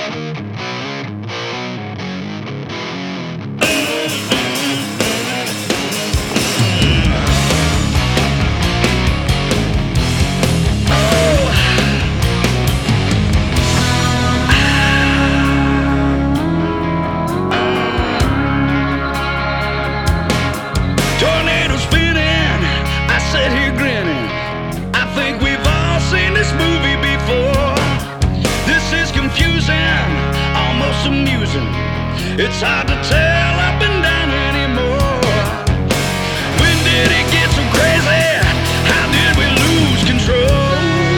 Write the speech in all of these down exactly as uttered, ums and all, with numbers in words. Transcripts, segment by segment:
Tornadoes spinning, I sit here grinning. I think we've all seen this movie before. This is confusing, almost amusing. It's hard to tell up and down anymore. When did it get so crazy? How did we lose control?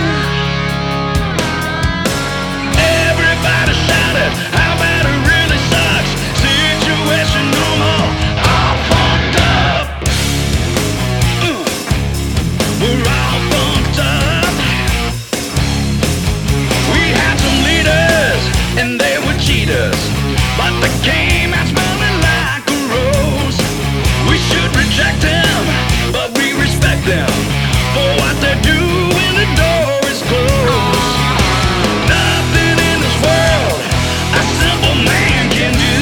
Everybody shouted, how bad it really sucks. Situation normal, all fucked up. Uh, we're all fucked up. We had some leaders, and they were cheaters, but they came out smelling like a rose. We should reject them, but we respect them for what they do when the door is closed. Nothing in this world a simple man can do.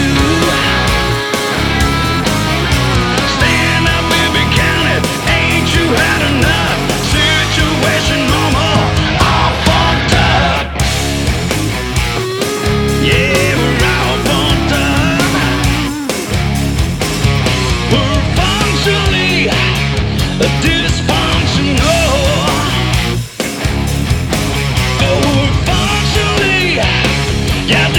Stand up and be counted, ain't you had enough? Situation normal, all fucked up. Yeah, we're all fucked up. We're functionally dysfunctional. Oh, we're functionally, yeah.